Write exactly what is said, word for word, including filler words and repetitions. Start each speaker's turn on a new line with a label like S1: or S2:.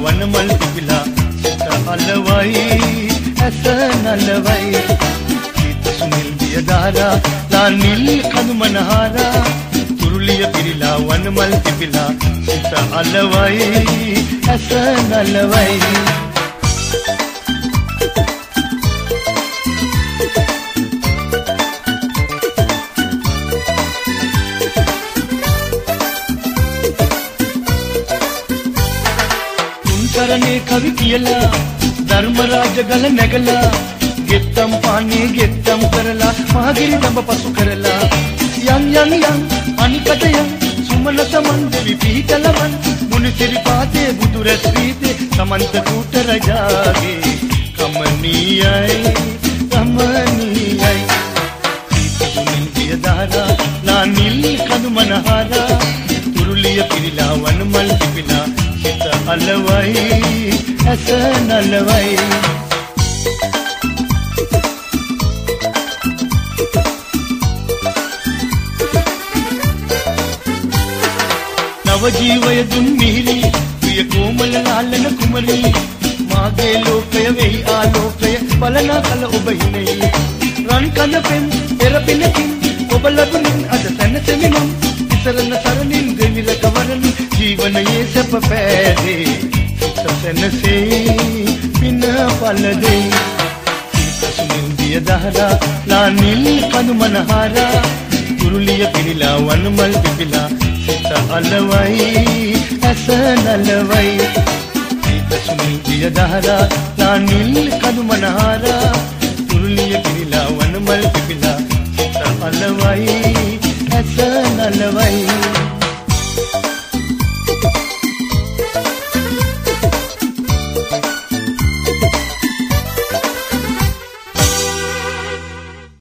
S1: වනමල් පිපිලා සිත අලවයි ඇස නලවයි සිත සුනිල් දියදාරා ලා නිල් කඳු මනහරා තුරුලිය පිරිලා වනමල් පිපිලා සිත අලවයි ඇස නලවයි කරනේ කවි කියලා ධර්මරාජ ගල නැගලා ගෙත්තම් පානේ ගෙත්තම් කරලා මහගිරි දඹ පසු කරලා යන් යන් යන් අනිකට යන් සුමන සමන් දෙවි පිහිටලවන් මුනිසිරි පාතේ බුදු රැස් වීතේ සමන්ත කූට රජාගේ කමනීයයි කමනීයයි සීතුනින් දියදාරා ලා නිල් කඳු මනහරා තුරුලිය පිරිලා වනමල් පිපිලා සිත අලවයි ඇස නලවයි නව ජීවය දුන් මිහිරි ප්‍රිය කොමල ලාලන කුමරි මාගේ ලෝකය වෙයි ආලෝකය බලන කල ඔබ හිනේ රන් කඳ පෙන් පෙරපිනකින් ඔබ ලැබුණින් අද තැනතෙමි මම ඉතරන සරණින් දෙවිල කවරනි ජීවනයේ සැප පෑදේ සසනසේ පින පලදේ සිත සුනිල් දියදාරා ලා නිල් කඳු මනහරා තුරුලිය පිරිලා වනමල් පිපිලා සිත අලවයි ඇස නලවයි සිත සුනිල් දියදාරා ලා නිල් කඳු මනහරා තුරුලිය පිරිලා වනමල් පිපිලා සිත අලවයි